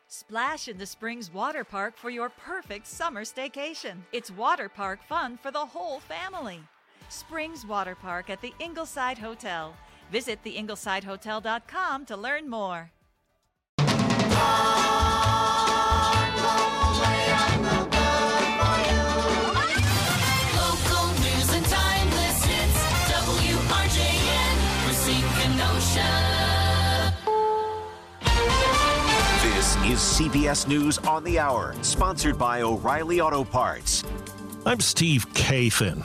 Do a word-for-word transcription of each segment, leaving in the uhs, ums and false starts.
Splash into Springs Water Park for your perfect summer staycation. It's water park fun for the whole family. Springs Water Park at the Ingleside Hotel. Visit the ingleside hotel dot com to learn more. Local news and timeless hits. W R J N, Racine Kenosha. This is C B S News on the Hour, sponsored by O'Reilly Auto Parts. I'm Steve Kathan.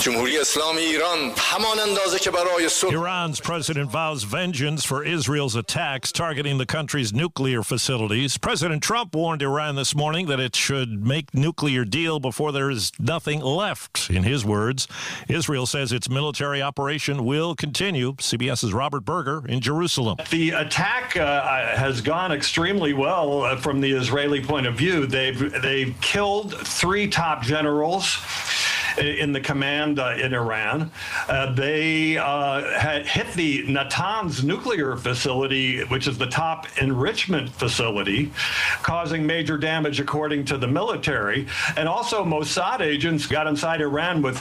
Iran's president vows vengeance for Israel's attacks targeting the country's nuclear facilities. President Trump warned Iran this morning that it should make nuclear deal before there is nothing left. In his words, Israel says its military operation will continue. CBS's Robert Berger in Jerusalem. The attack uh, has gone extremely well uh, from the Israeli point of view. They've they've killed three top generals in the command uh, in Iran. Uh, they uh, had hit the Natanz nuclear facility, which is the top enrichment facility, causing major damage according to the military. And also Mossad agents got inside Iran with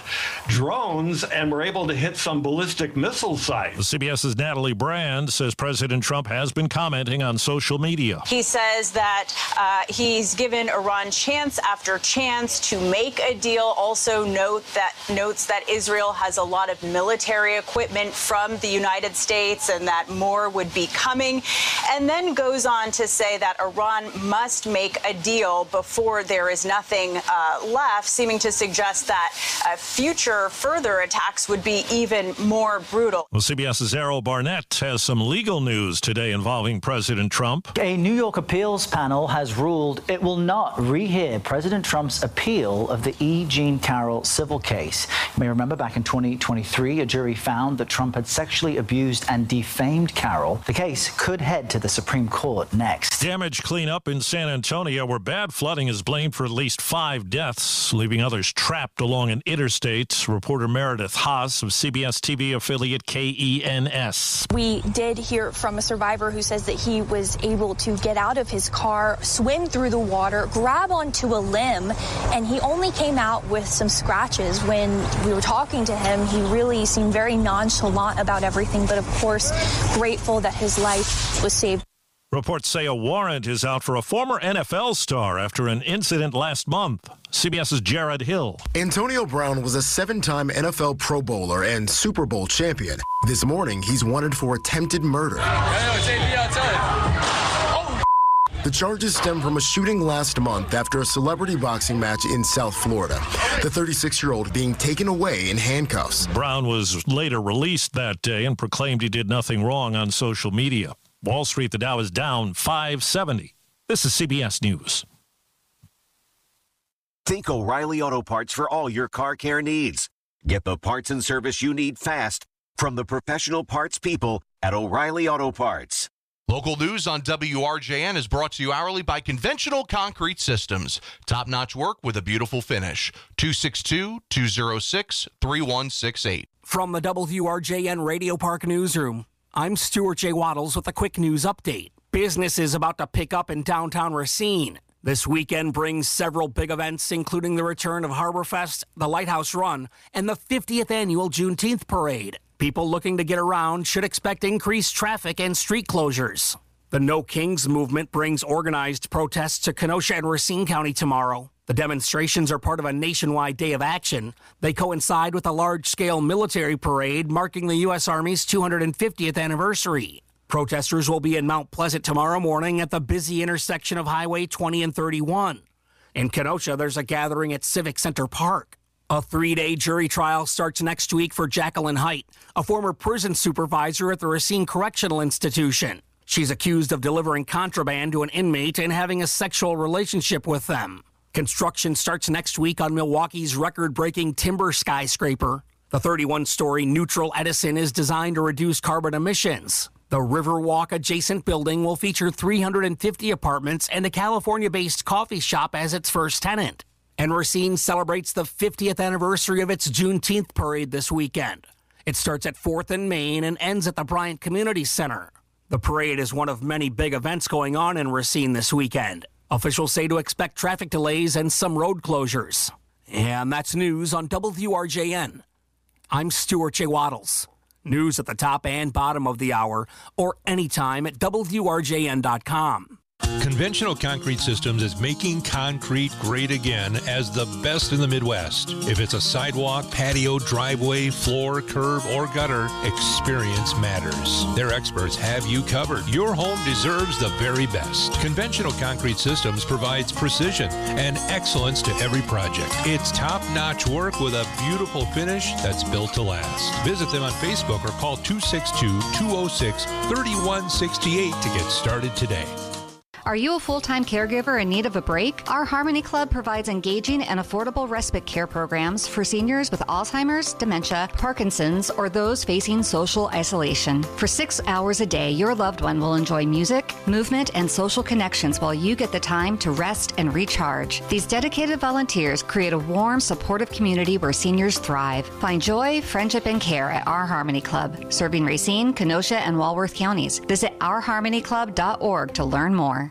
drones and were able to hit some ballistic missile sites. CBS's Natalie Brand says President Trump has been commenting on social media. He says that uh, he's given Iran chance after chance to make a deal. Also note that notes that Israel has a lot of military equipment from the United States and that more would be coming, and then goes on to say that Iran must make a deal before there is nothing uh, left, seeming to suggest that uh, future further attacks would be even more brutal. Well, CBS's Errol Barnett has some legal news today involving President Trump. A New York appeals panel has ruled it will not rehear President Trump's appeal of the E. Jean Carroll civil case. You may remember back in twenty twenty-three, a jury found that Trump had sexually abused and defamed Carroll. The case could head to the Supreme Court next. Damage cleanup in San Antonio, where bad flooding is blamed for at least five deaths, leaving others trapped along an interstate. Reporter Meredith Haas of C B S T V affiliate K E N S. We did hear from a survivor who says that he was able to get out of his car, swim through the water, grab onto a limb, and he only came out with some scratches. When we were talking to him, he really seemed very nonchalant about everything, but of course, grateful that his life was saved. Reports say a warrant is out for a former N F L star after an incident last month. CBS's Jared Hill. Antonio Brown was a seven-time N F L Pro Bowler and Super Bowl champion. This morning, he's wanted for attempted murder. The charges stem from a shooting last month after a celebrity boxing match in South Florida. The thirty-six-year-old being taken away in handcuffs. Brown was later released that day and proclaimed he did nothing wrong on social media. Wall Street, the Dow is down five seventy. This is C B S News. Think O'Reilly Auto Parts for all your car care needs. Get the parts and service you need fast from the professional parts people at O'Reilly Auto Parts. Local news on W R J N is brought to you hourly by Conventional Concrete Systems. Top-notch work with a beautiful finish. two six two, two oh six, three one six eight. From the W R J N Radio Park Newsroom, I'm Stuart J. Waddles with a quick news update. Business is about to pick up in downtown Racine. This weekend brings several big events, including the return of Harborfest, the Lighthouse Run, and the fiftieth Annual Juneteenth Parade. People looking to get around should expect increased traffic and street closures. The No Kings movement brings organized protests to Kenosha and Racine County tomorrow. The demonstrations are part of a nationwide day of action. They coincide with a large-scale military parade marking the U S Army's two hundred fiftieth anniversary. Protesters will be in Mount Pleasant tomorrow morning at the busy intersection of Highway twenty and thirty-one. In Kenosha, there's a gathering at Civic Center Park. A three-day jury trial starts next week for Jacqueline Height, a former prison supervisor at the Racine Correctional Institution. She's accused of delivering contraband to an inmate and having a sexual relationship with them. Construction starts next week on Milwaukee's record-breaking timber skyscraper. The thirty-one-story Neutral Edison is designed to reduce carbon emissions. The Riverwalk adjacent building will feature three hundred fifty apartments and a California-based coffee shop as its first tenant. And Racine celebrates the fiftieth anniversary of its Juneteenth parade this weekend. It starts at fourth and Main and ends at the Bryant Community Center. The parade is one of many big events going on in Racine this weekend. Officials say to expect traffic delays and some road closures. And that's news on W R J N. I'm Stuart J. Waddles. News at the top and bottom of the hour or anytime at W R J N dot com. Conventional Concrete Systems is making concrete great again as the best in the Midwest. If it's a sidewalk, patio, driveway, floor, curb, or gutter, experience matters. Their experts have you covered. Your home deserves the very best. Conventional Concrete Systems provides precision and excellence to every project. It's top-notch work with a beautiful finish that's built to last. Visit them on Facebook or call two six two, two oh six, three one six eight to get started today. Are you a full-time caregiver in need of a break? Our Harmony Club provides engaging and affordable respite care programs for seniors with Alzheimer's, dementia, Parkinson's, or those facing social isolation. For six hours a day, your loved one will enjoy music, movement, and social connections while you get the time to rest and recharge. These dedicated volunteers create a warm, supportive community where seniors thrive. Find joy, friendship, and care at Our Harmony Club, serving Racine, Kenosha, and Walworth counties. Visit our harmony club dot org to learn more.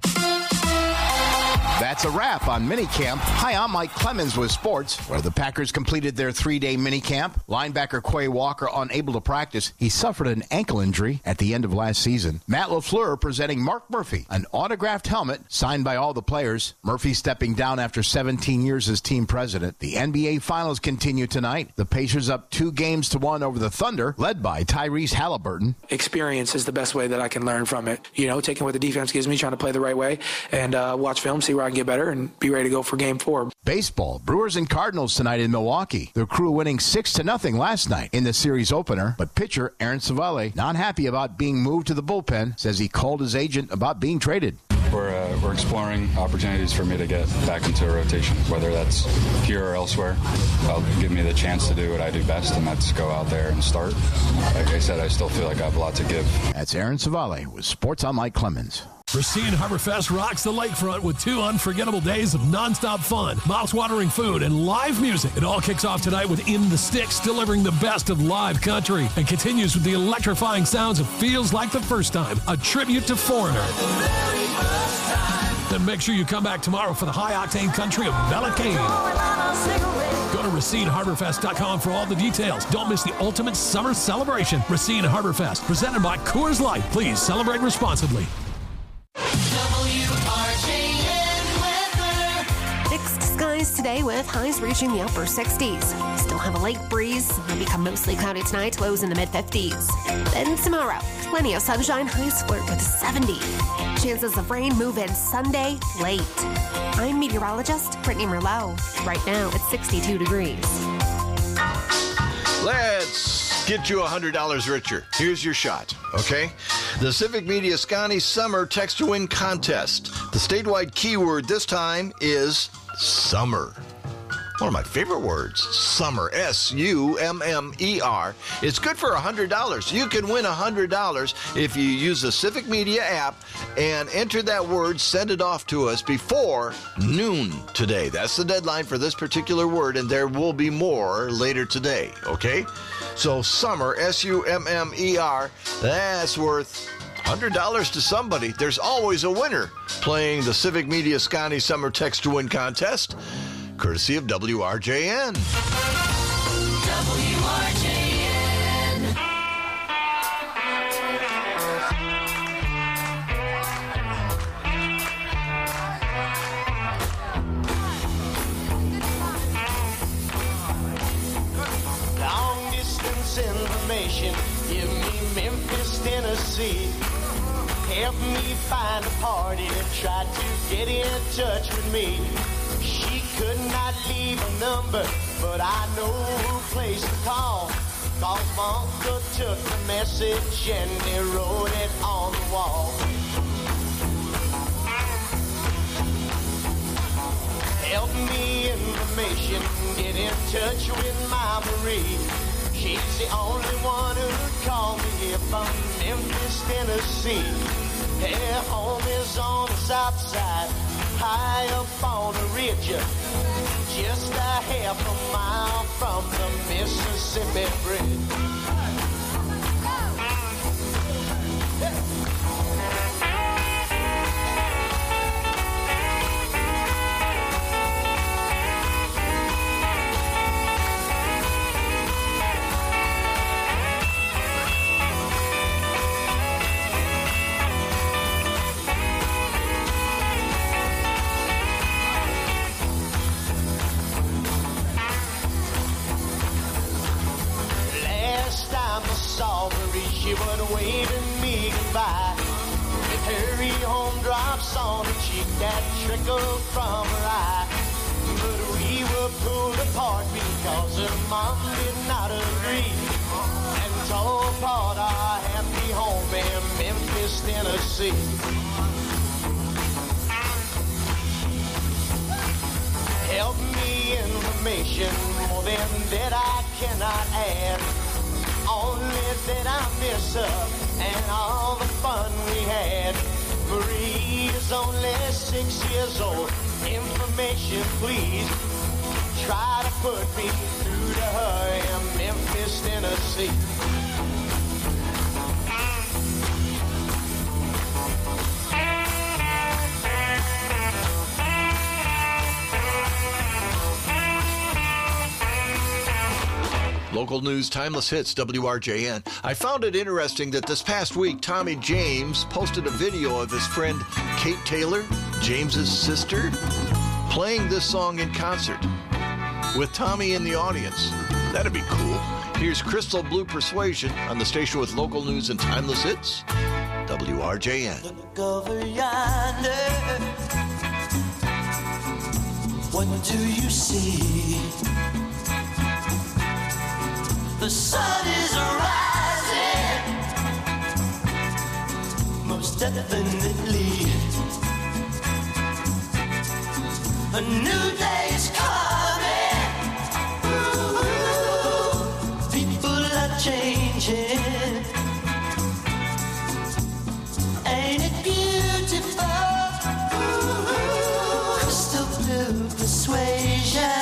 That's a wrap on minicamp. Hi, I'm Mike Clemens with sports, where the Packers completed their three-day minicamp. Linebacker Quay Walker unable to practice. He suffered an ankle injury at the end of last season. Matt LaFleur presenting Mark Murphy an autographed helmet signed by all the players. Murphy stepping down after seventeen years as team president. The N B A Finals continue tonight. The Pacers up two games to one over the Thunder, led by Tyrese Halliburton. Experience is the best way that I can learn from it. You know, taking what the defense gives me, trying to play the right way, and uh, watch film, see where I can get better, and be ready to go for game four. Baseball, Brewers and Cardinals tonight in Milwaukee. The Crew winning six to nothing last night in the series opener, but pitcher Aaron Savale not happy about being moved to the bullpen, says he called his agent about being traded. We're, uh, we're exploring opportunities for me to get back into a rotation, whether that's here or elsewhere. That'll give me the chance to do what I do best, and that's go out there and start. Like I said, I still feel like I have a lot to give. That's Aaron Savale with Sports on Mike Clemens. Racine Harborfest rocks the lakefront with two unforgettable days of nonstop fun, mouth-watering food, and live music. It all kicks off tonight with In the Sticks, delivering the best of live country, and continues with the electrifying sounds of Feels Like the First Time, a tribute to Foreigner. Then make sure you come back tomorrow for the high-octane country of Bella Kane. Go to Racine Harbor Fest dot com for all the details. Don't miss the ultimate summer celebration. Racine Harborfest, presented by Coors Light. Please celebrate responsibly. W R J N weather. Mixed skies today with highs reaching the upper sixties. Still have a lake breeze. It'll become mostly cloudy tonight, lows in the mid-fifties. Then tomorrow, plenty of sunshine, highs flirt with seventy. Chances of rain move in Sunday late. I'm meteorologist Brittany Merlot. Right now, it's sixty-two degrees. Let's get you one hundred dollars richer. Here's your shot, okay? The Civic Media Scotty Summer Text to Win Contest. The statewide keyword this time is summer. One of my favorite words, summer, S U M M E R. It's good for one hundred dollars. You can win one hundred dollars if you use the Civic Media app and enter that word, send it off to us before noon today. That's the deadline for this particular word, and there will be more later today, okay? So summer, S U M M E R, that's worth one hundred dollars to somebody. There's always a winner playing the Civic Media Scotty Summer Text to Win Contest, courtesy of W R J N. W R J N. Long distance information, give me Memphis, Tennessee. Help me find a party that tried to get in touch with me. She could not leave a number, but I know who place to call. Cause my uncle took the message and he wrote it on the wall. Help me information, get in touch with my Marie. She's the only one who'd call me here from Memphis, Tennessee. Her home is on the south side, high up on a ridge, just a half a mile from the Mississippi Bridge. twinkle from her eye. But we were pulled apart because her mom did not agree, and tore apart our happy home in Memphis, Tennessee. Help me information, more than that I cannot add. Only that I miss her and all the fun we had. Marie is only six years old. Information, please. Try to put me through to her in Memphis, Tennessee. Local news, timeless hits, W R J N. I found it interesting that this past week, Tommy James posted a video of his friend Kate Taylor, James's sister, playing this song in concert with Tommy in the audience. That'd be cool. Here's Crystal Blue Persuasion on the station with local news and timeless hits, W R J N. Look over yonder. What do you see? The sun is rising, most definitely. A new day is coming. Ooh, people are changing. Ain't it beautiful? Ooh, crystal blue persuasion.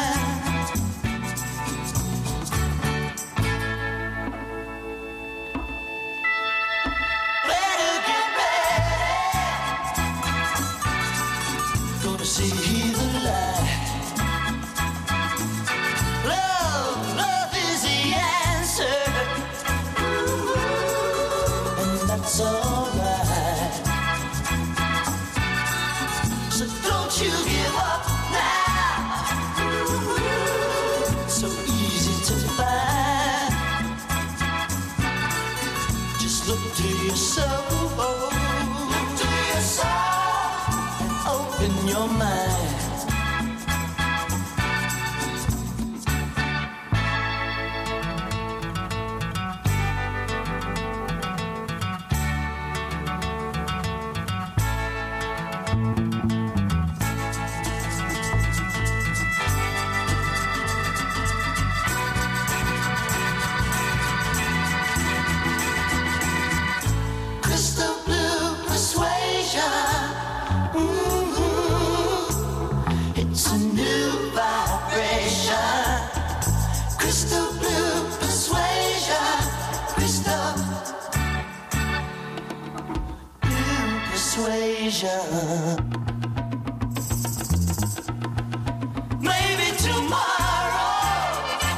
Maybe tomorrow,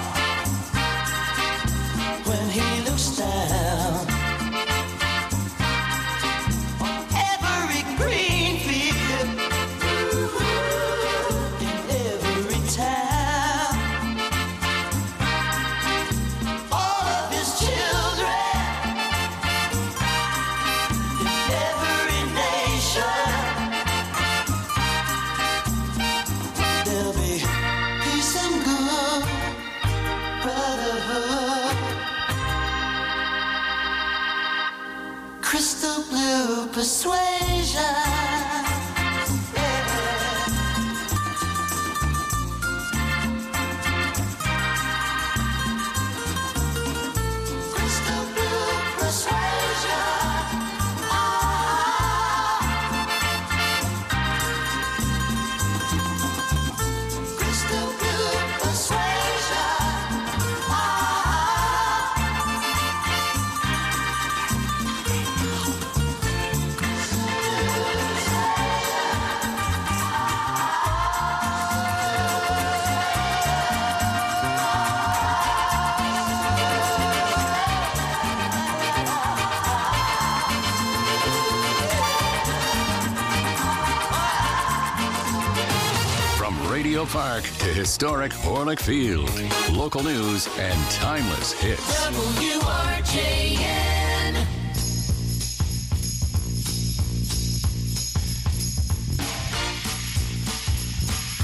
when he looks down on every green field in every town, all of his children in every nation. Crystal blue persuasion. Yeah. Crystal blue persuasion. Ah. Crystal blue persuasion. Radio Park to historic Orlick Field. Local news and timeless hits. W R J N.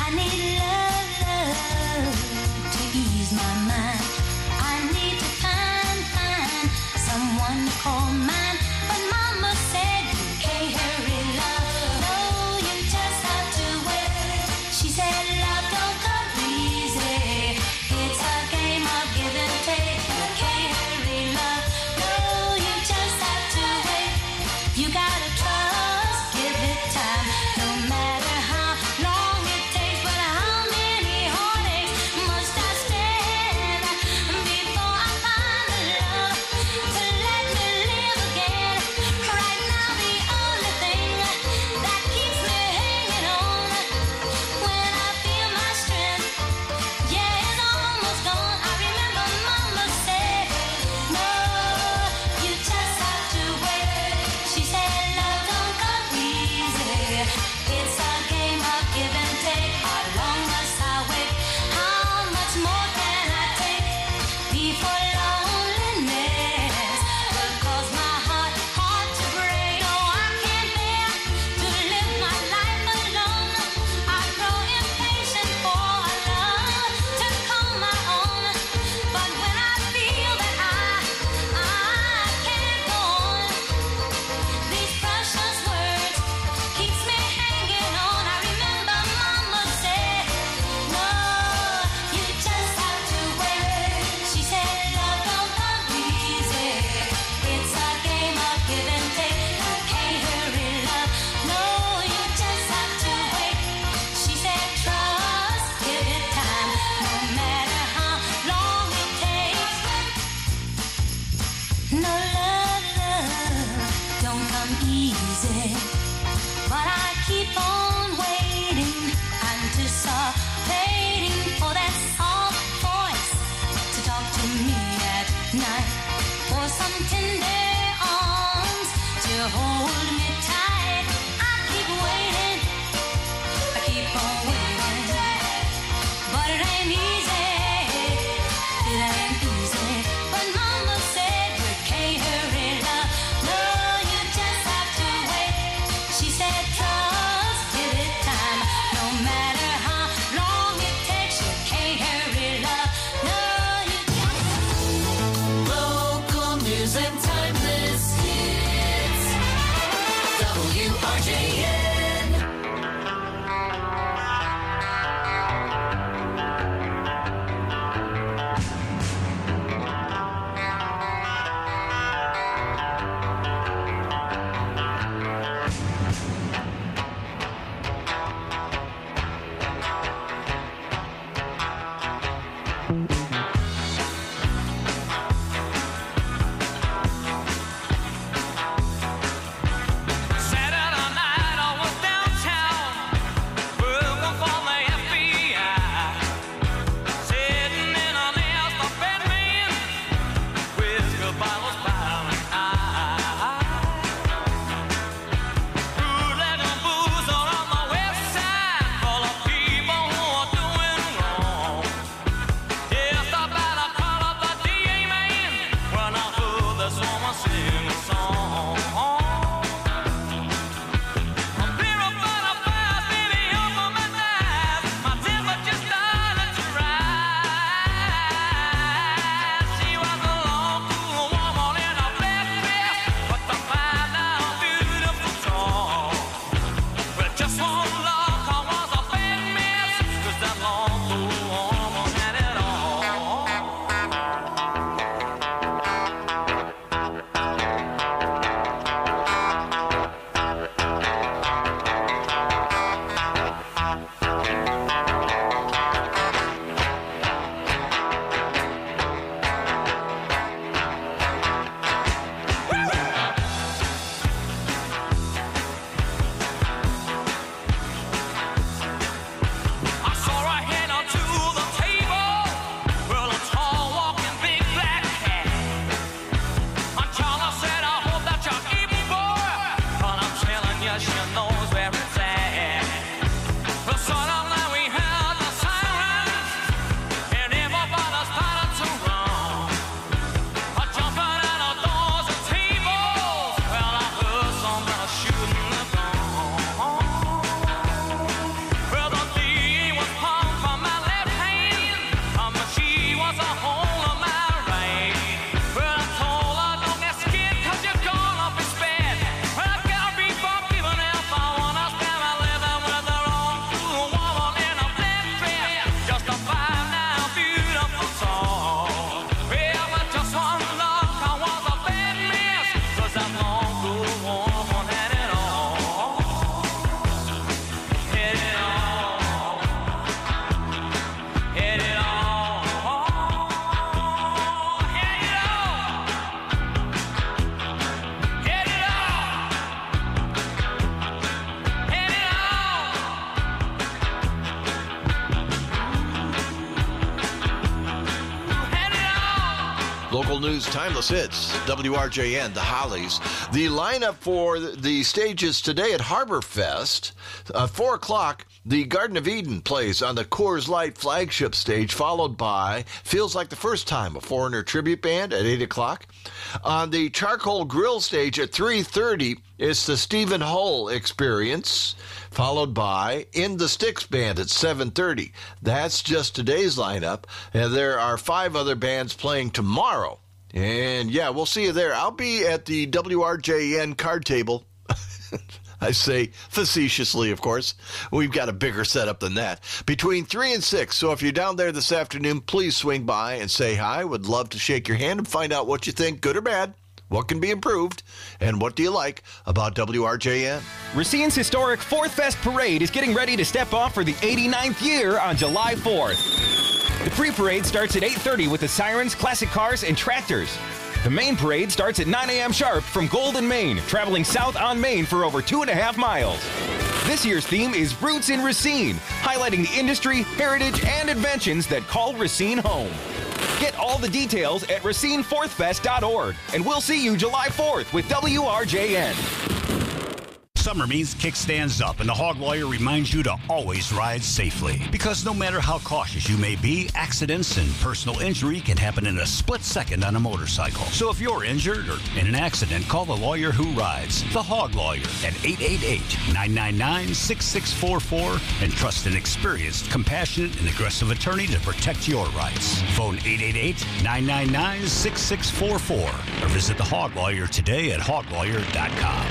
I need love, love to ease my mind. I need to find, find someone to call mine. But Mama said you can't hurry love. No, you just have to wait. She said love don't come easy. It's a game of give and take. You can't hurry love. No, you just have to wait. You gotta trust, give it time. No matter how long it takes, but how many heartaches must I stand? I Local news, timeless hits, W R J N, the Hollies. The lineup for the stages today at Harbor Fest, uh, four o'clock, the Garden of Eden plays on the Coors Light flagship stage, followed by Feels Like the First Time, a Foreigner tribute band at eight o'clock. On the Charcoal Grill stage at three thirty, it's the Stephen Hull Experience, followed by In the Sticks Band at seven thirty. That's just today's lineup. And there are five other bands playing tomorrow. And yeah, we'll see you there. I'll be at the W R J N card table. I say facetiously, of course. We've got a bigger setup than that. Between three and six. So if you're down there this afternoon, please swing by and say hi. Would love to shake your hand and find out what you think, good or bad. What can be improved? And what do you like about W R J N? Racine's historic Fourth Fest Parade is getting ready to step off for the eighty-ninth year on July fourth. The pre-parade starts at eight thirty with the sirens, classic cars, and tractors. The main parade starts at nine a.m. sharp from Golden, Maine, traveling south on Maine for over two and a half miles. This year's theme is Roots in Racine, highlighting the industry, heritage, and inventions that call Racine home. Get all the details at racine fourth fest dot org, and we'll see you July fourth with W R J N. Summer means kickstands up, and the Hog Lawyer reminds you to always ride safely. Because no matter how cautious you may be, accidents and personal injury can happen in a split second on a motorcycle. So if you're injured or in an accident, call the lawyer who rides, the Hog Lawyer, at eight eight eight, nine nine nine, six six four four and trust an experienced, compassionate, and aggressive attorney to protect your rights. Phone eight eight eight, nine nine nine, six six four four or visit the Hog Lawyer today at hog lawyer dot com.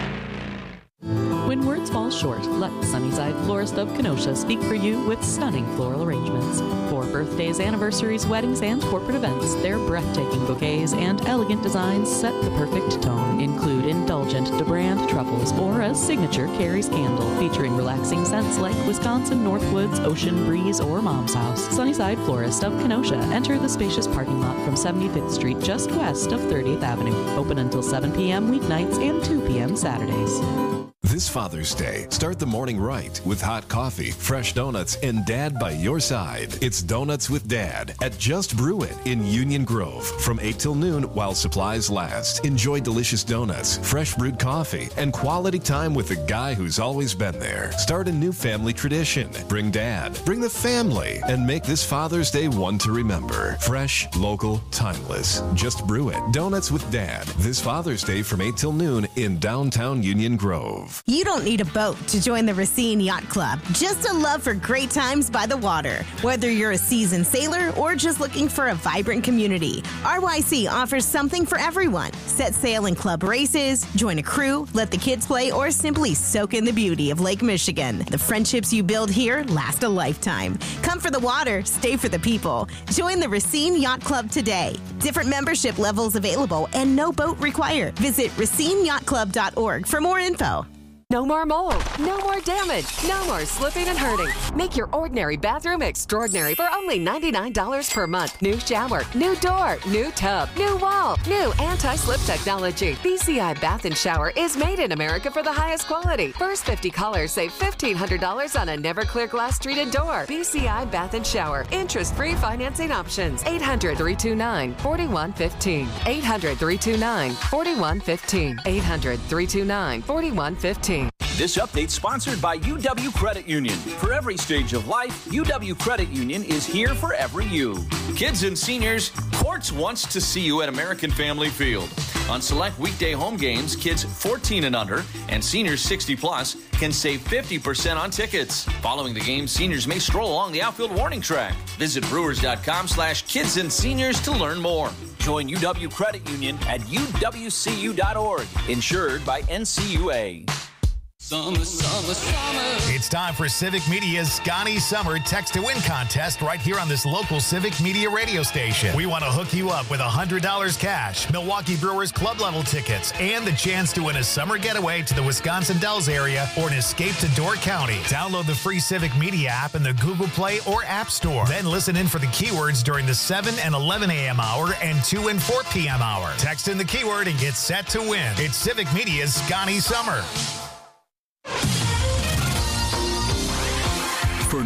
When words fall short, let Sunnyside Florist of Kenosha speak for you with stunning floral arrangements. For birthdays, anniversaries, weddings, and corporate events, their breathtaking bouquets and elegant designs set the perfect tone. Include indulgent DeBrand truffles or a signature Carrie's candle featuring relaxing scents like Wisconsin Northwoods, Ocean Breeze, or Mom's House. Sunnyside Florist of Kenosha. Enter the spacious parking lot from seventy-fifth Street just west of thirtieth Avenue. Open until seven p.m. weeknights and two p.m. Saturdays. This Father's Day, start the morning right with hot coffee, fresh donuts, and Dad by your side. It's Donuts with Dad at Just Brew It in Union Grove from eight till noon while supplies last. Enjoy delicious donuts, fresh brewed coffee, and quality time with the guy who's always been there. Start a new family tradition. Bring Dad, bring the family, and make this Father's Day one to remember. Fresh, local, timeless. Just Brew It. Donuts with Dad. This Father's Day from eight till noon in downtown Union Grove. You don't need a boat to join the Racine Yacht Club. Just a love for great times by the water. Whether you're a seasoned sailor or just looking for a vibrant community, R Y C offers something for everyone. Set sail in club races, join a crew, let the kids play, or simply soak in the beauty of Lake Michigan. The friendships you build here last a lifetime. Come for the water, stay for the people. Join the Racine Yacht Club today. Different membership levels available and no boat required. Visit racine yacht club dot org for more info. No more mold, no more damage, no more slipping and hurting. Make your ordinary bathroom extraordinary for only ninety-nine dollars per month. New shower, new door, new tub, new wall, new anti-slip technology. B C I Bath and Shower is made in America for the highest quality. First fifty callers save fifteen hundred dollars on a never-clear glass treated door. B C I Bath and Shower. Interest-free financing options. eight hundred, three two nine, four one one five. eight hundred, three two nine, four one one five. eight hundred, three two nine, four one one five. This update sponsored by U W Credit Union. For every stage of life, U W Credit Union is here for every you. Kids and seniors, Courts wants to see you at American Family Field. On select weekday home games, kids fourteen and under and seniors sixty plus can save fifty percent on tickets. Following the game, seniors may stroll along the outfield warning track. Visit brewers.com slash kids and seniors to learn more. Join U W Credit Union at U W C U dot org. Insured by N C U A. Summer, summer, summer. It's time for Civic Media's Scotty Summer Text to Win contest right here on this local Civic Media radio station. We want to hook you up with one hundred dollars cash, Milwaukee Brewers club level tickets, and the chance to win a summer getaway to the Wisconsin Dells area or an escape to Door County. Download the free Civic Media app in the Google Play or App Store. Then listen in for the keywords during the seven and eleven a.m. hour and two and four p.m. hour. Text in the keyword and get set to win. It's Civic Media's Scotty Summer. For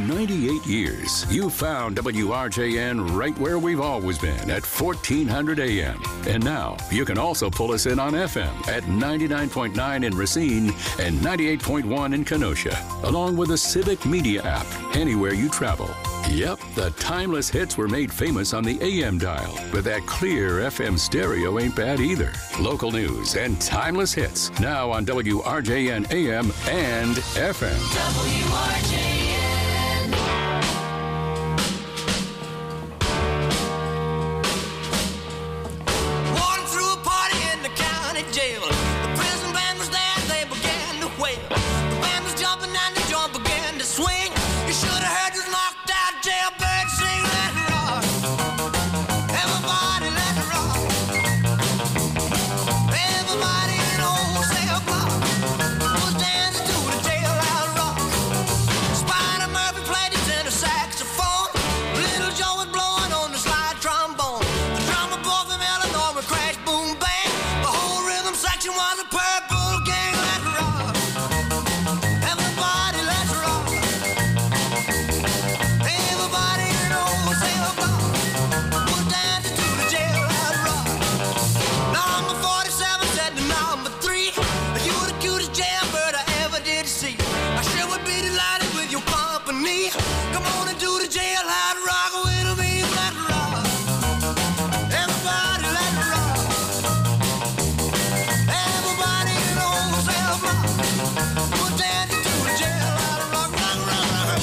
ninety-eight years, you found W R J N right where we've always been at fourteen hundred A M. And now you can also pull us in on F M at ninety-nine point nine in Racine and ninety-eight point one in Kenosha, along with the Civic Media app anywhere you travel. Yep, the timeless hits were made famous on the A M dial, but that clear F M stereo ain't bad either. Local news and timeless hits now on W R J N A M and F M. W R J N. Walking through a party in the county jail. The prison band was there, they began to wail. The band was jumping and the joint began to swing. You should have heard this knocked out jailbird sing. Let it rock. Everybody let it rock. Everybody in the whole cell block was dancing to the jailhouse rock. Spider Murphy played his tenor saxophone. Little Joe was blowing on the slide trombone. The drummer boy from Illinois would crash, boom, bang. The whole rhythm section was a purple gang. Let it rock. Everybody let's rock. Everybody in the whole cell block was dancing to the jailhouse rock. Number forty-seven said to number three, you the cutest jailbird I ever did see. I sure would be delighted with your company. Come on and do the jailhouse rock with me. Let it rock. Everybody let it rock. Everybody in the whole cell block was dancing to the jailhouse rock. Rock, rock, rock.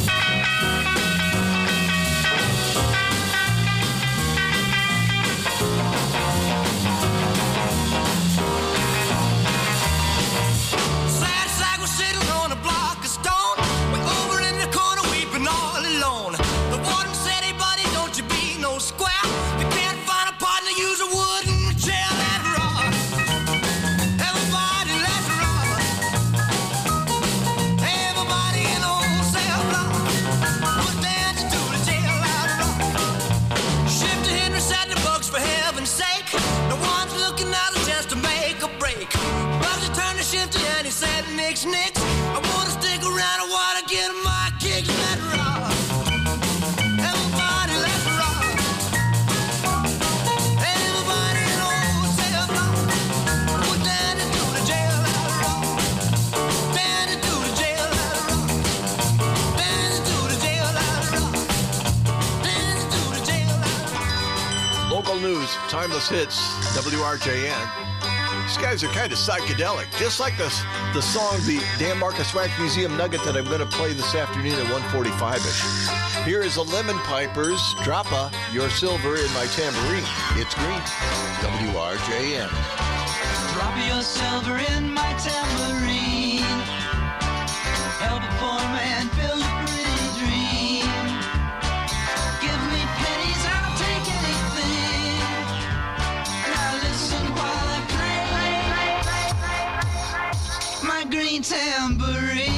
Sad sack was sitting on a block of stone. Way over in the corner weeping all alone. The warden said, hey buddy, don't you be no square. You can't find a partner, use a wooden chair. Let it rock. Everybody let's rock. Everybody in the whole cell block was dancing to the jailhouse rock. Shifter Henry said the books for heaven's sake. No one's looking out a chance to make a break. Bugsy turned to Shifter and he said, nix, nix. I wanna stick around, I wanna get my kicks. Let it rock. Everybody let's rock. Everybody in the whole cell block was dancing to the jailhouse rock. Dancing to the jailhouse rock. Dancing to the jailhouse rock. Dancing to the jailhouse rock. Local news, timeless hits, W R J N. These guys are kind of psychedelic, just like the, the song, the Dan Marcus Wax Museum Nugget that I'm going to play this afternoon at one forty-five-ish. Here is the Lemon Pipers, Drop a Your Silver in My Tambourine. It's green, W R J N. Drop your silver in my tambourine. Help a poor man build a pretty dream. Give me pennies, I'll take anything. Now listen while I play my green tambourine.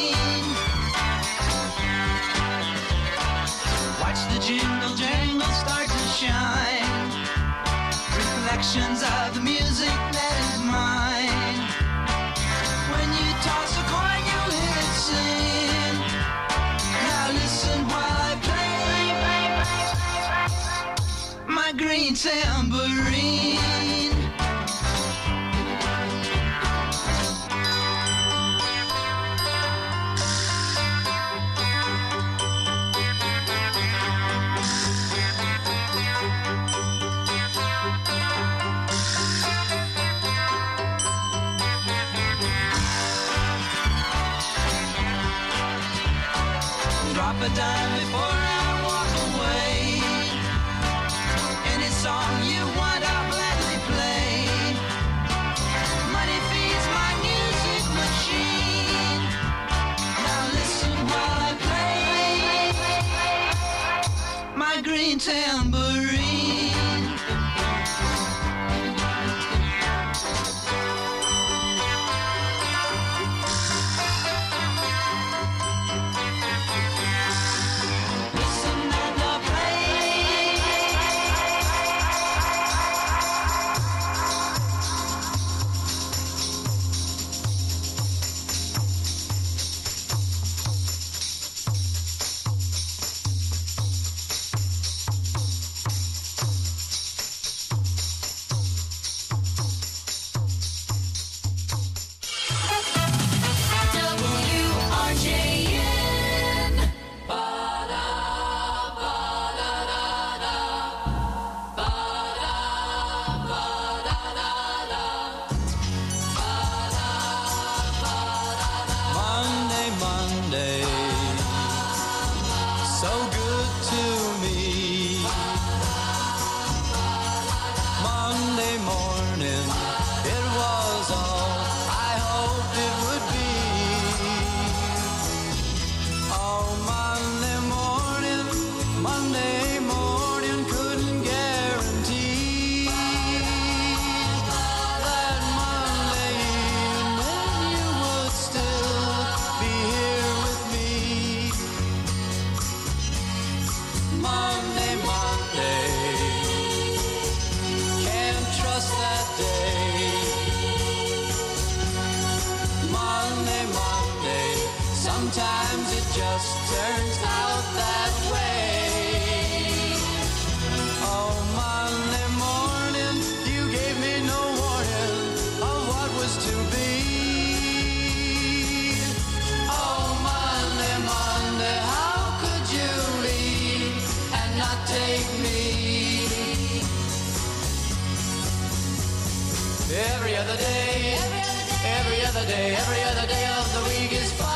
Watch the jingle jangle start to shine. Reflections of the music that is mine. When you toss a coin, you hear it sing. Now listen while I play my green tambourine. Drop a dime before I walk away. Any song you want, I'll gladly play. Money feeds my music machine. Now listen while I play my green tambourine. Sometimes it just turns out that way. Oh, Monday morning, you gave me no warning of what was to be. Oh, Monday, Monday, how could you leave and not take me? Every other day, every other day, every other day of the week is fine,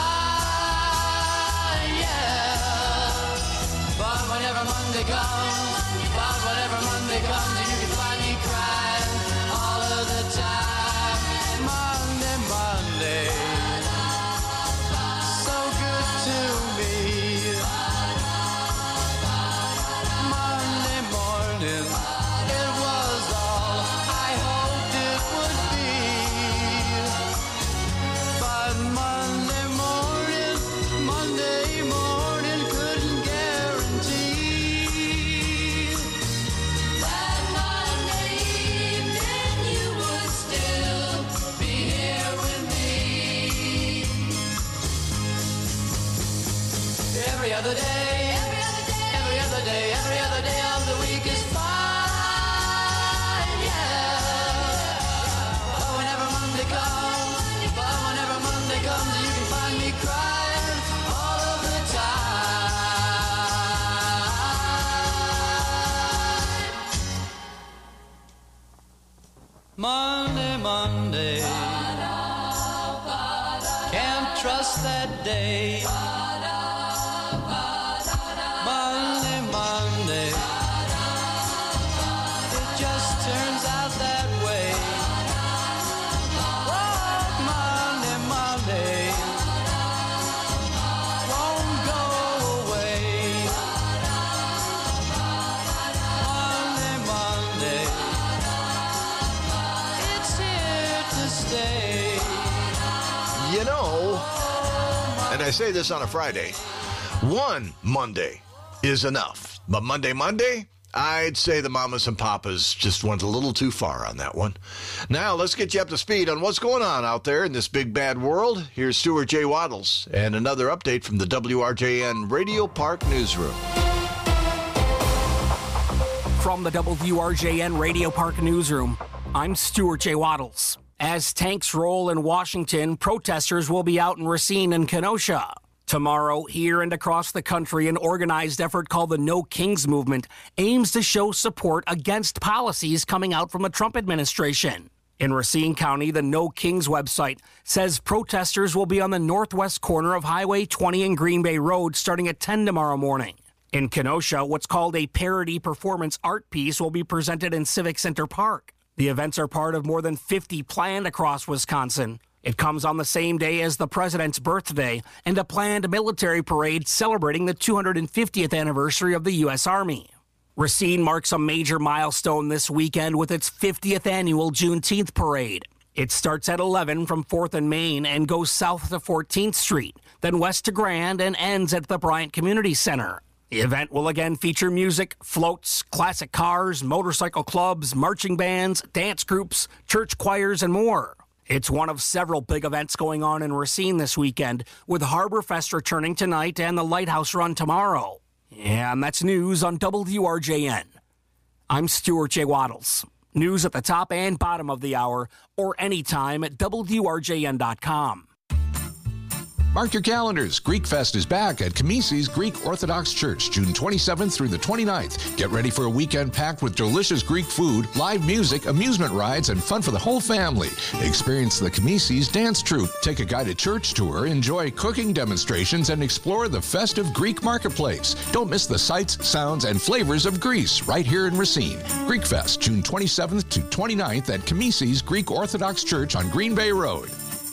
yeah. But whenever Monday comes, but whenever Monday comes, you can find me crying all of the time. Monday, Monday, so good to me. Monday morning, it was all I hoped it would be. But Monday morning, Monday morning couldn't guarantee that Monday evening you would still be here with me. Every other day, every other day, every other day, every other day of the week is fine, yeah. But whenever Monday comes, but whenever Monday comes, you can find me crying all of the time. Monday, Monday, can't trust that day. Monday, Monday, it just turns out that way. Oh, Monday, Monday, won't go away. Monday, Monday, it's here to stay. You know, and I say this on a Friday, one Monday is enough. But Monday, Monday, I'd say the mamas and papas just went a little too far on that one. Now, let's get you up to speed on what's going on out there in this big bad world. Here's Stuart J. Waddles and another update from the W R J N Radio Park Newsroom. From the W R J N Radio Park Newsroom, I'm Stuart J. Waddles. As tanks roll in Washington, protesters will be out in Racine and Kenosha. Tomorrow, here and across the country, an organized effort called the No Kings Movement aims to show support against policies coming out from the Trump administration. In Racine County, the No Kings website says protesters will be on the northwest corner of Highway twenty and Green Bay Road starting at ten tomorrow morning. In Kenosha, what's called a parody performance art piece will be presented in Civic Center Park. The events are part of more than fifty planned across Wisconsin. It comes on the same day as the president's birthday and a planned military parade celebrating the two hundred fiftieth anniversary of the U S Army. Racine marks a major milestone this weekend with its fiftieth annual Juneteenth parade. It starts at eleven from fourth and Main and goes south to fourteenth Street, then west to Grand and ends at the Bryant Community Center. The event will again feature music, floats, classic cars, motorcycle clubs, marching bands, dance groups, church choirs, and more. It's one of several big events going on in Racine this weekend, with Harbor Fest returning tonight and the Lighthouse Run tomorrow. And that's news on W R J N. I'm Stuart J. Waddles. News at the top and bottom of the hour, or anytime at W R J N dot com. Mark your calendars. Greek Fest is back at Kamisi's Greek Orthodox Church, June twenty-seventh through the twenty-ninth. Get ready for a weekend packed with delicious Greek food, live music, amusement rides, and fun for the whole family. Experience the Kamisi's dance troupe, take a guided church tour, enjoy cooking demonstrations, and explore the festive Greek marketplace. Don't miss the sights, sounds, and flavors of Greece right here in Racine. Greek Fest, June twenty-seventh to twenty-ninth at Kamisi's Greek Orthodox Church on Green Bay Road.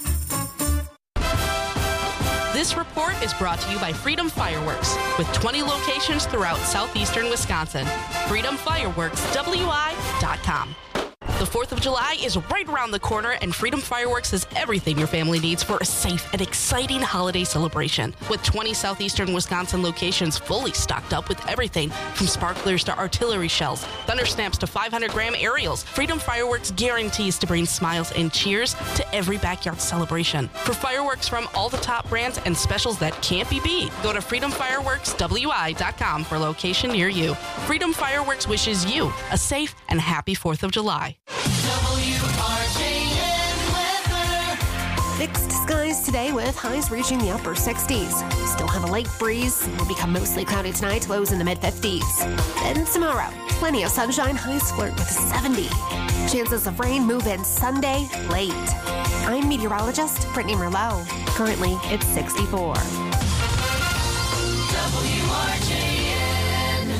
This report is brought to you by Freedom Fireworks, with twenty locations throughout southeastern Wisconsin. freedom fireworks w i dot com. The fourth of July is right around the corner, and Freedom Fireworks has everything your family needs for a safe and exciting holiday celebration. With twenty southeastern Wisconsin locations fully stocked up with everything from sparklers to artillery shells, thunder snaps to five hundred gram aerials, Freedom Fireworks guarantees to bring smiles and cheers to every backyard celebration. For fireworks from all the top brands and specials that can't be beat, go to freedom fireworks w i dot com for a location near you. Freedom Fireworks wishes you a safe and happy fourth of July. W R J N weather. Mixed skies today with highs reaching the upper sixties. Still have a lake breeze. Will become mostly cloudy tonight, lows in the mid fifties. Then tomorrow, plenty of sunshine, highs flirt with seventy. Chances of rain move in Sunday late. I'm meteorologist Brittany Merlot. Currently, it's sixty-four. W R J N.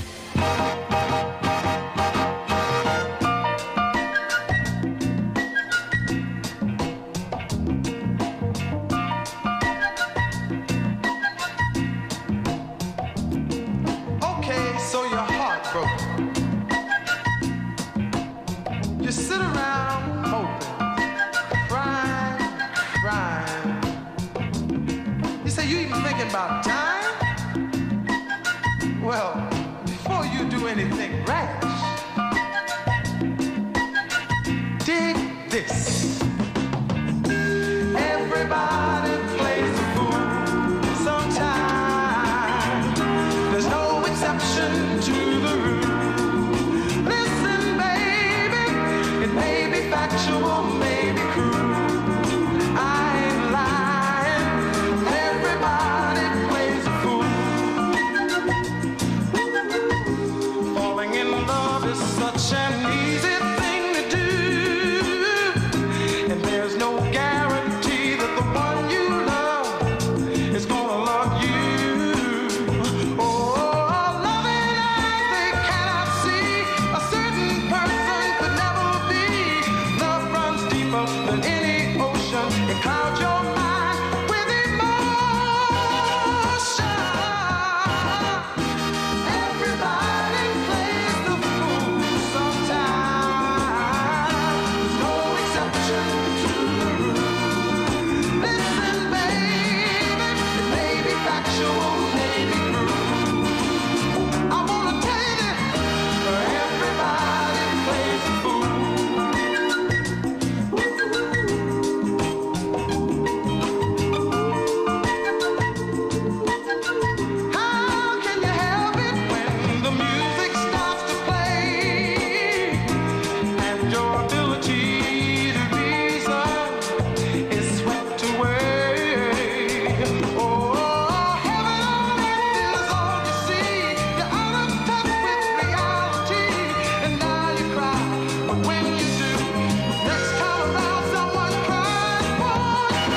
Okay, so you're heartbroken. You sit around hoping, crying, crying. You say you even thinking about dying? Well, before you do anything rash, dig this. Everybody plays the fool sometime. There's no exception to the rule. Listen, baby, it may be factual, may be cruel. I ain't lying. Everybody plays the fool. Falling in love is such an easy thing to do, and there's no guarantee that the one you love is gonna love you. Oh, loving eyes they cannot see. A certain person could never be. Love runs deeper than any ocean. It clouds your mind with emotion. Everybody plays the fool sometime. There's no exception to the rule. Listen, baby, it may be factual, may be cruel. I wanna tell you that everybody plays the fool. How can you help it when the music starts to play and your ability to reason is swept away? Oh, heaven on earth is all you see. You're out of touch with reality, and now you cry. But when you do, next time around, someone cries for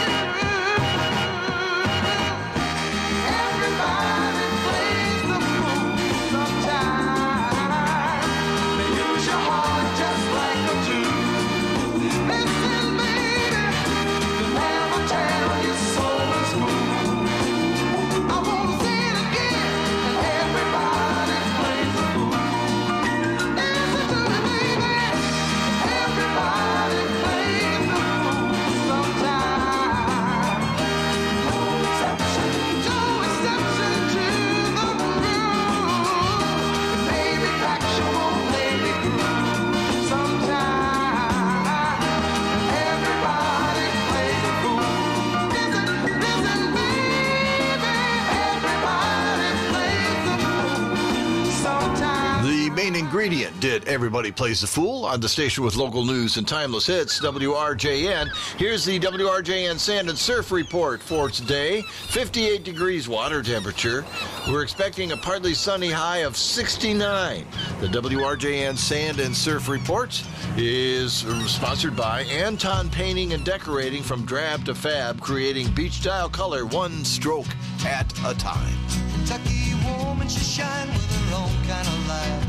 you. Everybody plays the fool sometime. They use your heart just like a tool. Listen, baby, they'll never tell your soul is smooth. I wanna say it again, and everybody plays the fool. Listen to me, baby. Everybody plays the fool sometime. No exception, no exception to the rule. It may be factual, may be cruel. Sometime everybody plays the fool. Listen, listen, baby. Everybody plays the fool sometime. The main ingredient did Everybody Plays the Fool on the station with local news and timeless hits, W R J N. Here's the W R J N Sand and Surf Report for today. fifty-eight degrees water temperature. We're expecting a partly sunny high of sixty-nine. The W R J N Sand and Surf Report is sponsored by Anton Painting and Decorating, from drab to fab, creating beach-style color one stroke at a time. Kentucky woman, she shine with her own kind of light.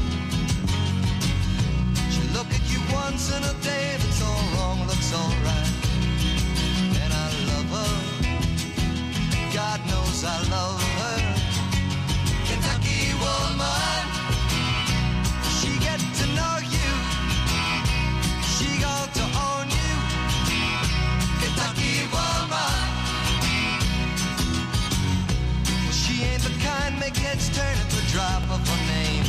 She look at you once in a day, if it's all wrong, looks all right. And I love her, God knows I love her. Kentucky woman, she get to know you. heads turn at the drop of her name.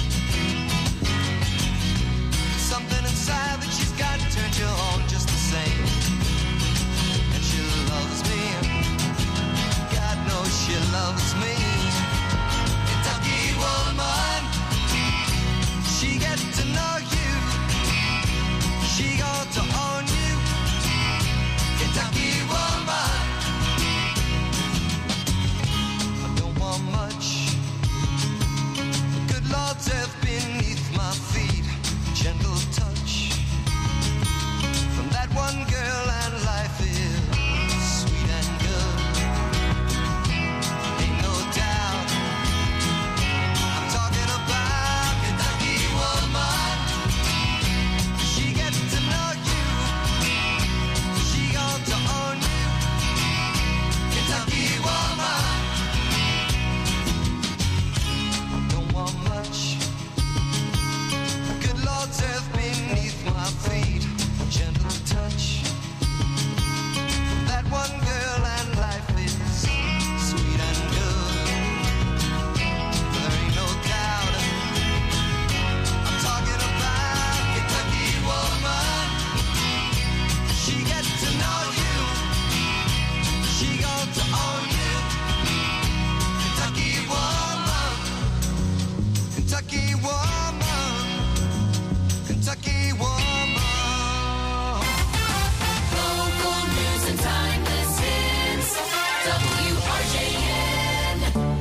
Something inside that she's got turned you on just the same. And she loves me. God knows she loves me. Kentucky woman, she gets to know you. She got to own you. Kentucky woman, I don't want much. Good Lord's earth beneath my feet. Gentle touch from that one girl, and life is sweet and good. Ain't no doubt I'm talking about Kentucky woman. She gets to know you. She got to own you. Kentucky woman, don't want much. Good Lord's earth beneath my feet. Gentle touch from that one girl, and life is sweet and good. There ain't no doubt I'm talking about Kentucky woman. She gets to know you. She got to own you. Kentucky woman. Kentucky woman. Kentucky woman. Local news and timeless hits. W R J N.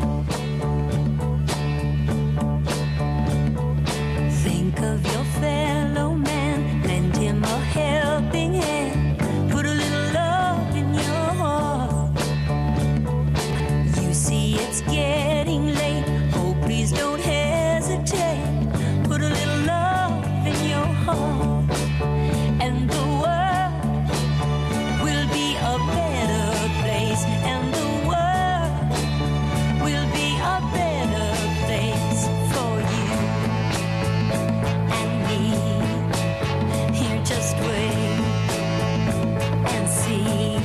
Think of your fellow man, lend him a helping hand, put a little love in your heart. You see it's getting late, oh please don't hesitate, put a little love in your heart, and the world will be a better place, and the world will be a better place for you and me. Here, just wait and see.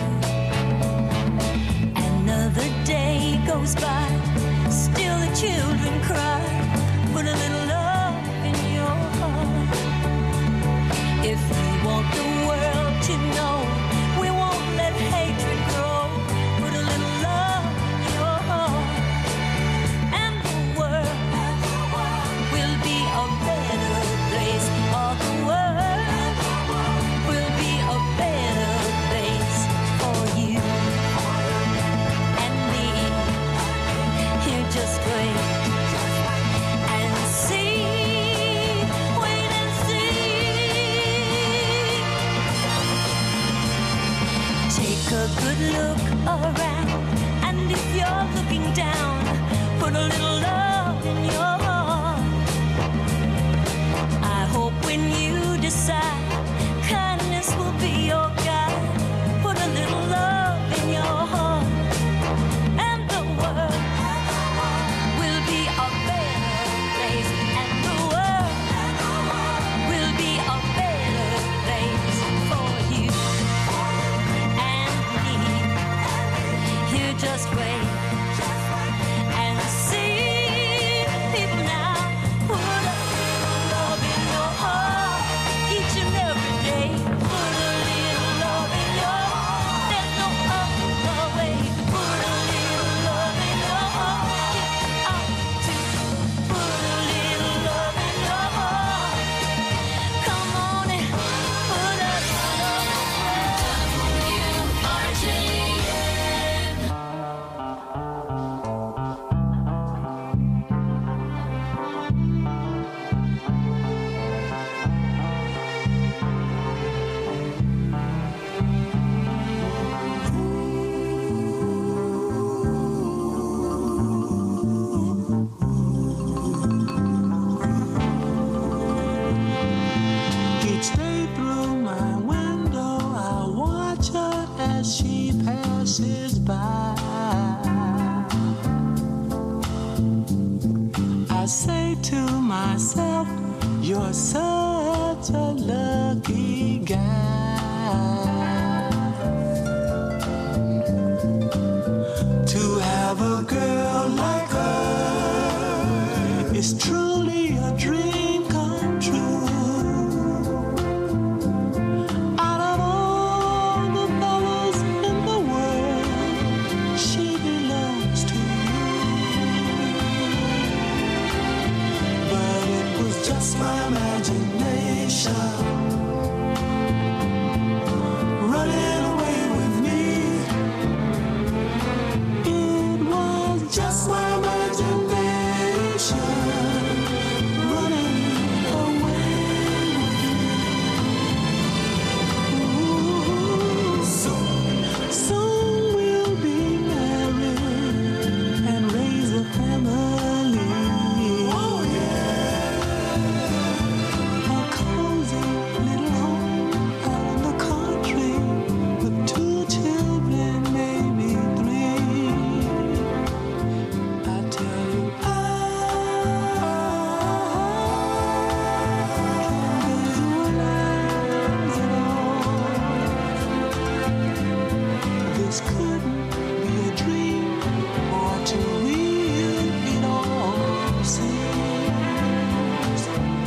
Another day goes by, still the children cry. Put a little love in your heart. If you want the world to know, we won't let hatred grow. Put a little love in your heart, and the world will be a better place. All the world will be a better place for you and me. Here, just wait and see. Wait and see. Take a good look around, and if you're looking down, put a little love in your heart. I hope when you decide, kindness will be your guide. Put a little love in your heart, and the world will be a better place, and the world will be a better place for you and me. Here, just wait and see. People now, put a little love in your heart each and every day. Put a little love in your heart. There's no other way. Put a little love in your heart. Get out to put a little love in your heart. Come on and put a little love in W R J N. Each day through my window, I watch her as she passes by. I say to myself, you're such a lucky guy to have a girl like her. It's truly a dream come true. Out of all the fellas in the world, she belongs to you. But it was just my imagination running away with me. It was just my imagination running away with me. Ooh, soon, soon we'll be married and raise a family. Oh yeah, a cozy little home out in the country with two children, maybe three. I tell you, I can't visualize it all. This couldn't be a dream or too real it all seems.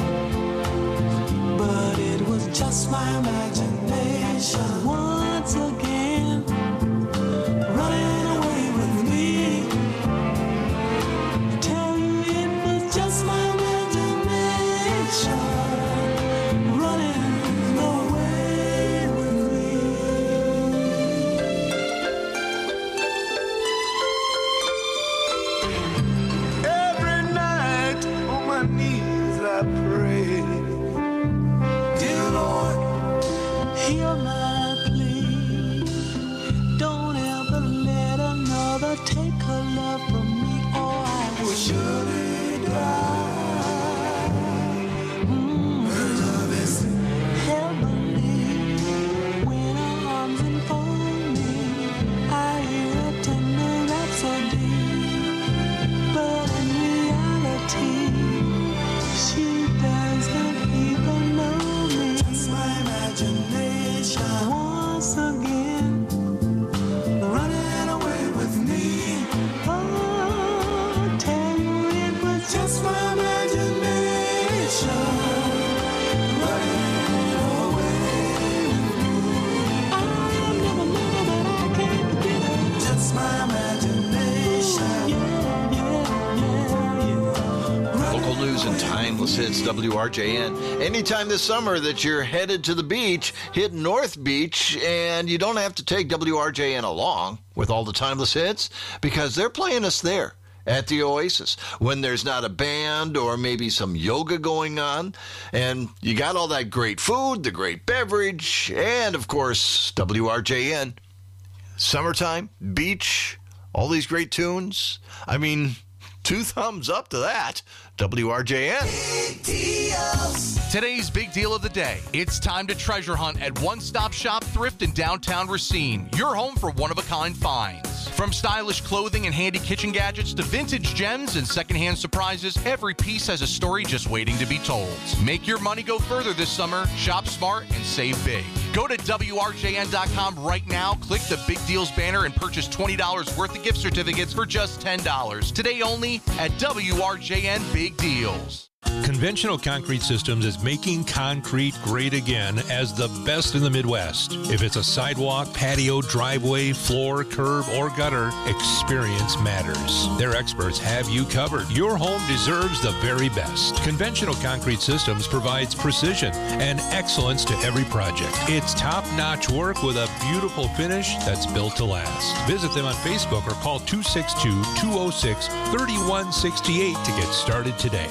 But it was just my imagination once again running away with me. I tell you it was just my imagination running away with me. Every night on my knees I pray, dear Lord, hear my plea. Don't ever let another take her love from me, or I will surely die. Mm. Her love is heavenly. When her arms enfold me, I hear a tender rhapsody. But in reality, she doesn't even know me. Just my imagination once again running away with me. Oh, tell you it was just my imagination running away with me. I never knew that I can't forget it. Just my imagination. Yeah, yeah, yeah, yeah. Local news and timeless hits, W R J N. Anytime this summer that you're headed to the beach, hit North Beach, and you don't have to take W R J N along with all the timeless hits because they're playing us there at the Oasis when there's not a band or maybe some yoga going on, and you got all that great food, the great beverage, and of course W R J N. Summertime, beach, all these great tunes. I mean, two thumbs up to that. W R J N. Today's big deal of the day. It's time to treasure hunt at One Stop Shop Thrift in downtown Racine. Your home for one-of-a-kind finds. From stylish clothing and handy kitchen gadgets to vintage gems and secondhand surprises, every piece has a story just waiting to be told. Make your money go further this summer. Shop smart and save big. Go to W R J N dot com right now, click the Big Deals banner, and purchase twenty dollars worth of gift certificates for just ten dollars. Today only at W R J N Big Deals. Conventional Concrete Systems is making concrete great again as the best in the Midwest. If it's a sidewalk, patio, driveway, floor, curb, or gutter, experience matters. Their experts have you covered. Your home deserves the very best. Conventional Concrete Systems provides precision and excellence to every project. It's top-notch work with a beautiful finish that's built to last. Visit them on Facebook or call two six two, two oh six, three one six eight to get started today.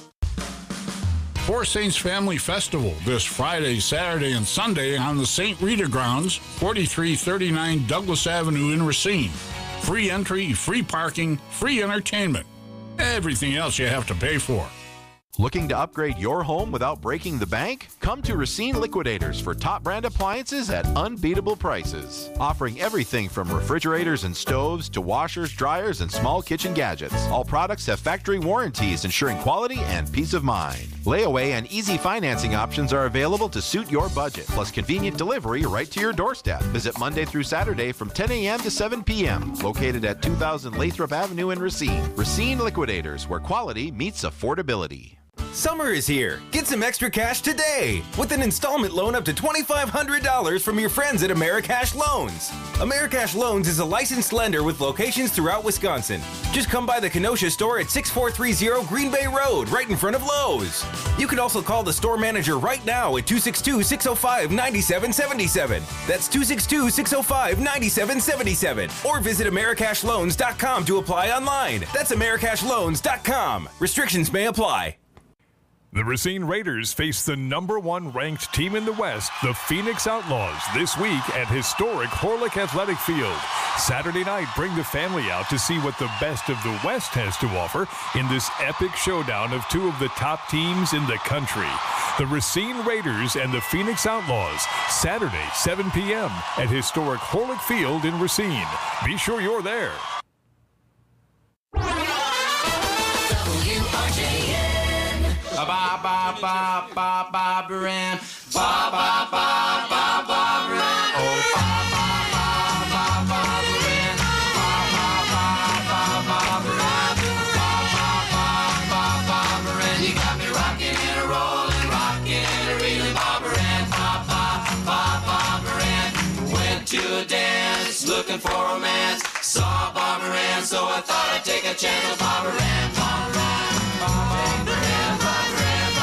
Four Saints Family Festival this Friday, Saturday, and Sunday on the Saint Rita grounds, forty-three thirty-nine Douglas Avenue in Racine. Free entry, free parking, free entertainment. Everything else you have to pay for. Looking to upgrade your home without breaking the bank? Come to Racine Liquidators for top brand appliances at unbeatable prices. Offering everything from refrigerators and stoves to washers, dryers, and small kitchen gadgets. All products have factory warranties ensuring quality and peace of mind. Layaway and easy financing options are available to suit your budget, plus convenient delivery right to your doorstep. Visit Monday through Saturday from ten a.m. to seven p.m. Located at two thousand Lathrop Avenue in Racine. Racine Liquidators, where quality meets affordability. Summer is here. Get some extra cash today with an installment loan up to twenty-five hundred dollars from your friends at Americash Loans. Americash Loans is a licensed lender with locations throughout Wisconsin. Just come by the Kenosha store at sixty-four thirty Green Bay Road, right in front of Lowe's. You can also call the store manager right now at two six two, six oh five, nine seven seven seven. That's two six two, six oh five, nine seven seven seven. Or visit Americash Loans dot com to apply online. That's Americash Loans dot com. Restrictions may apply. The Racine Raiders face the number one ranked team in the West, the Phoenix Outlaws, this week at historic Horlick Athletic Field. Saturday night, bring the family out to see what the best of the West has to offer in this epic showdown of two of the top teams in the country. The Racine Raiders and the Phoenix Outlaws, Saturday, seven p.m. at historic Horlick Field in Racine. Be sure you're there. Ba ba ba ba ba Baran, ba ba ba ba ba Baran, oh ba ba ba ba ba Baran, ba ba ba ba ba Baran, ba ba ba ba ba Baran. You got me rocking and a rolling, rocking and a reeling, ba Baran, ba ba ba ba Baran. Went to a dance, looking for romance, saw Ba Baran, so I thought I'd take a chance with Ba Baran, Ba Baran, Ba Baran, Ba Baran.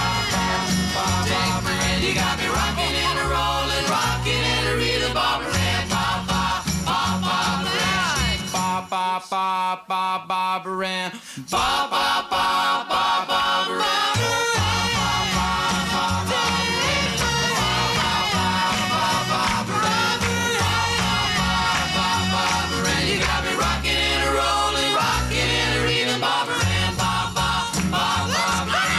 You got me rocking and a rolling, rocking and a reeling, Ba Baran, ba ba ba ba Baran, ba ba ba ba ba Baran, ba ba ba ba ba Baran. You got me rocking and a rolling, rocking and a reeling, Ba Baran, ba ba ba ba Baran.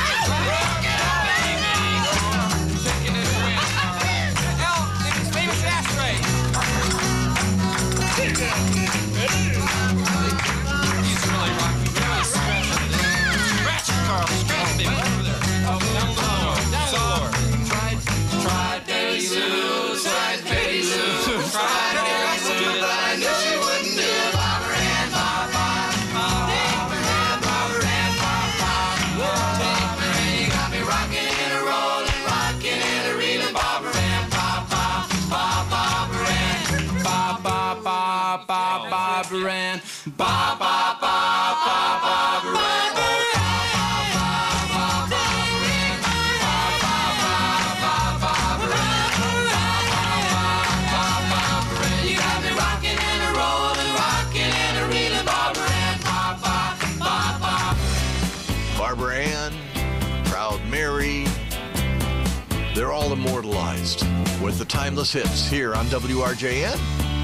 Baran, ba ba ba ba ba Baran, oh ba ba ba ba Baran, ba ba ba ba ba Baran, ba ba ba ba Baran. You got me rocking and a rolling, rocking and a reeling, Ba Baran, ba ba ba ba. Barbara Ann, Proud Mary, they're all immortalized with the timeless hits here on W R J N.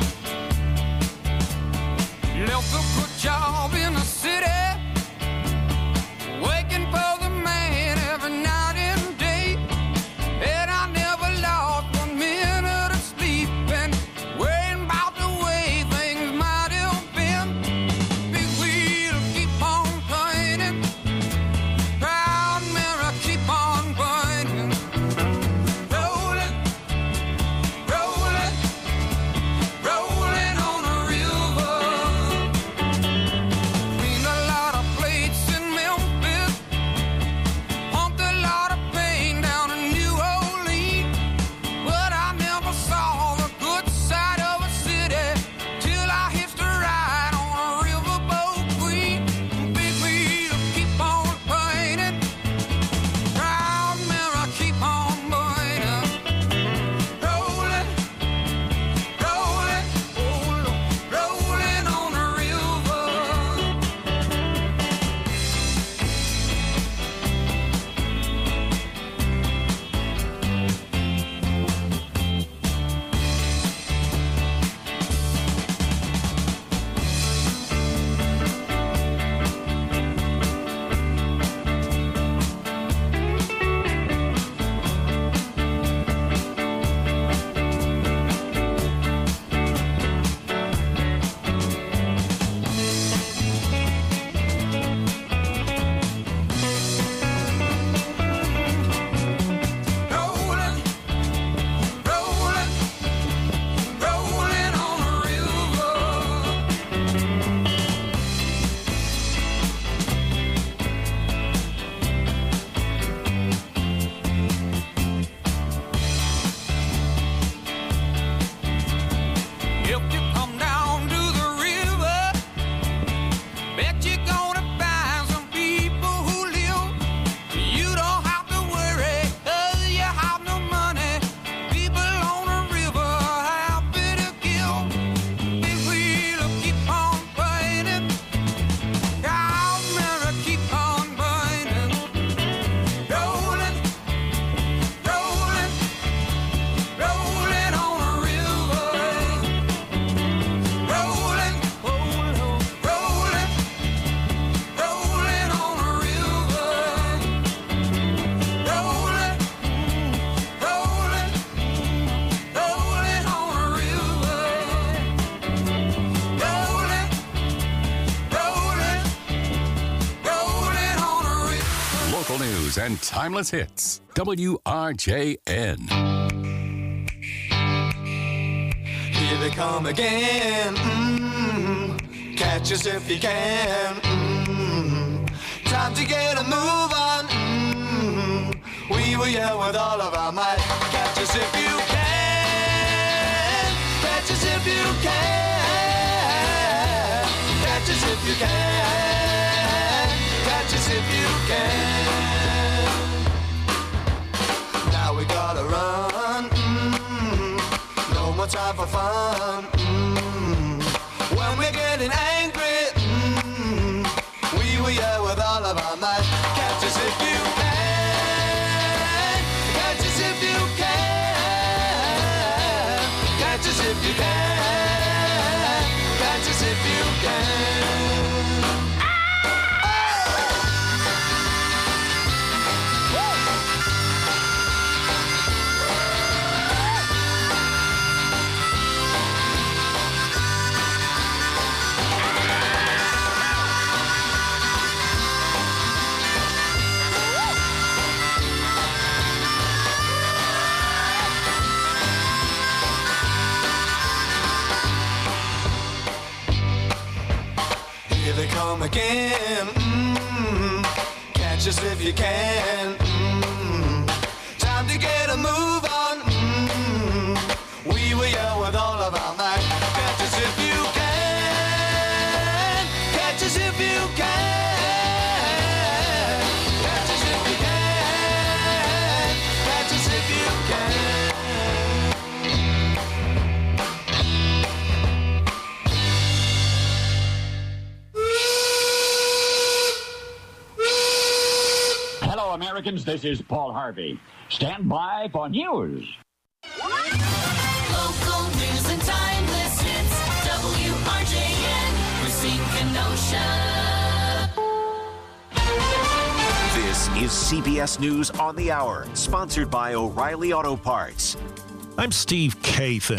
Left a good job in the city, waking for the man every night and day, and I never lost one minute of sleep, and worrying about the way things might have been. Big wheel keep on turning, proud mirror keep on burning, rolling, rolling, rolling on a river. local news and timeless hits. W R J N. Here they come again. Mm-hmm. Catch us if you can. Mm-hmm. Time to get a move on. Mm-hmm. We will yell with all of our might. Catch us if you can. Catch us if you can. Catch us if you can. Catch us if you can. Now we gotta run. Mm-hmm. No more time for fun. Mm-hmm. When we're getting angry, mm-hmm. we will yell with all of our might. Catch us if you can. Catch us if you can. Catch us if you can. Catch us if you can. Come again. Mm-hmm. Catch us if you can. Mm-hmm. Time to get a move on. Mm-hmm. We will yell with all of our might. Catch us if you can. Catch us if you can. Catch us if you can. Catch us if you can. Americans, this is Paul Harvey. Stand by for news. Local news and timeless hits. W R J N, Racine Kenosha. This is C B S News on the Hour, sponsored by O'Reilly Auto Parts. I'm Steve Kathan.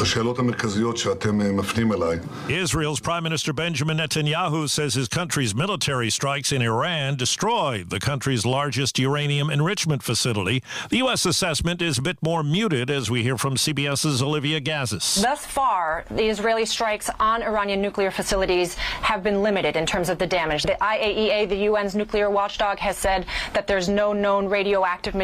Israel's Prime Minister Benjamin Netanyahu says his country's military strikes in Iran destroyed the country's largest uranium enrichment facility. The U S assessment is a bit more muted, as we hear from CBS's Olivia Gazis. Thus far, the Israeli strikes on Iranian nuclear facilities have been limited in terms of the damage. The I A E A, the U N's nuclear watchdog, has said that there's no known radioactive material